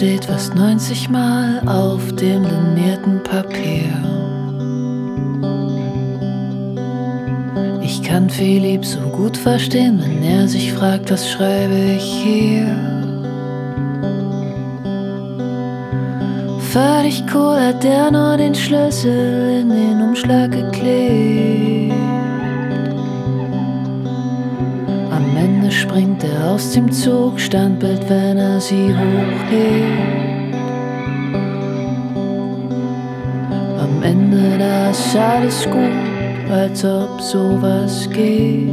steht fast 90 Mal auf dem linierten Papier. Ich kann Philipp so gut verstehen, wenn er sich fragt, was schreibe ich hier. Völlig cool hat er nur den Schlüssel in den Umschlag geklebt. Am Ende springt er aus dem Zug, Standbild, wenn er sie hochhebt. Am Ende, da ist alles gut, als ob sowas geht.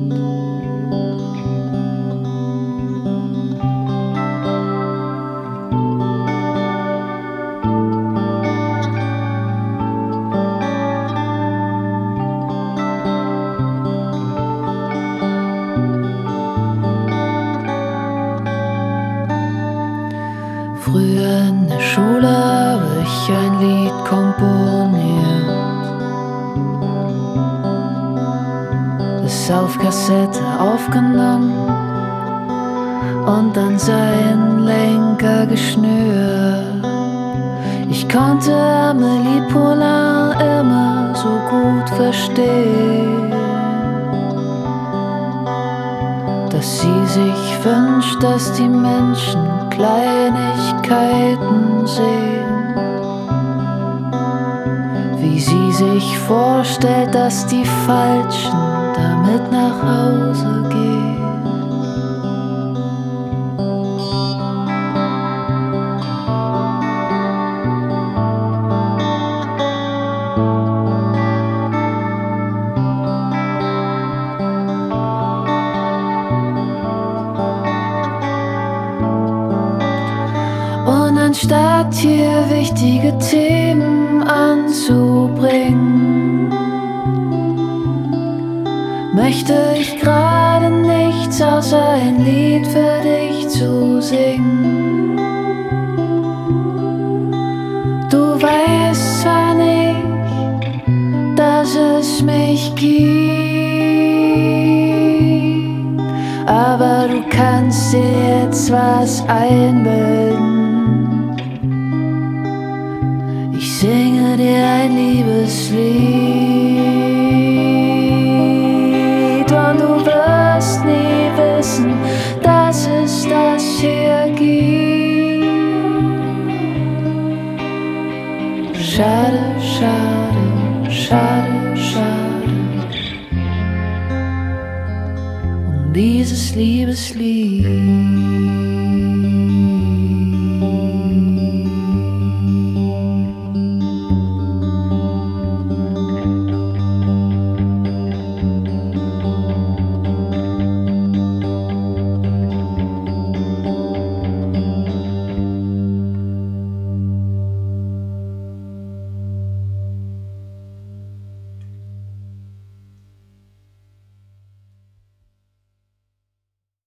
Früher in der Schule habe ich ein Lied komponiert, es auf Kassette aufgenommen und an seinen Lenker geschnürt. Ich konnte Amelie Poulain immer so gut verstehen, dass sie sich wünscht, dass die Menschen Kleinigkeiten sehen, wie sie sich vorstellt, dass die Falschen damit nach Hause gehen. Und anstatt hier wichtige Themen anzubringen, möchte ich gerade nichts außer ein Lied für dich zu singen. Du weißt zwar nicht, dass es mich gibt, aber du kannst dir jetzt was einbilden. Ich singe dir ein Liebeslied und du wirst nie wissen, dass es das hier gibt. Schade, schade, schade, schade um dieses Liebeslied.